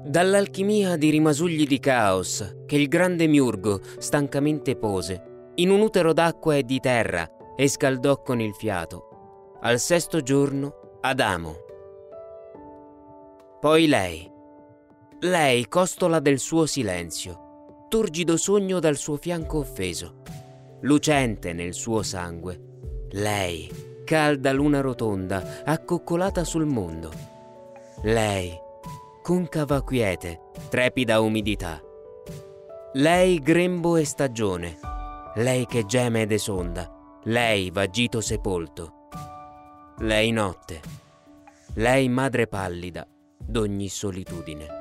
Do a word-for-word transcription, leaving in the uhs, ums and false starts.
Dall'alchimia di rimasugli di caos che il grande Miurgo stancamente pose in un utero d'acqua e di terra e scaldò con il fiato, al sesto giorno Adamo. Poi lei, lei costola del suo silenzio, turgido sogno dal suo fianco offeso, lucente nel suo sangue, lei, calda luna rotonda, accoccolata sul mondo, lei, concava quiete, trepida umidità. Lei grembo e stagione, lei che geme ed esonda, lei vagito sepolto. Lei notte, lei madre pallida d'ogni solitudine.